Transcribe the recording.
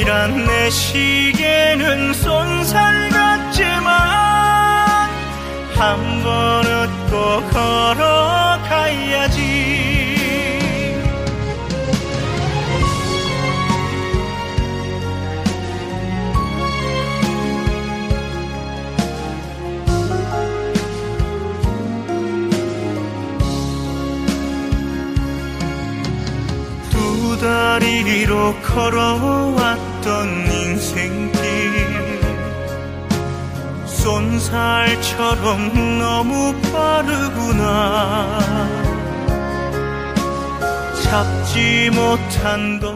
이란 내 시계는 쏜살 같지만 한 번 웃고 걸어가야지. 두 다리로 걸어왔던 인생길 쏜살처럼 너무 빠르구나. 잡지 못한 것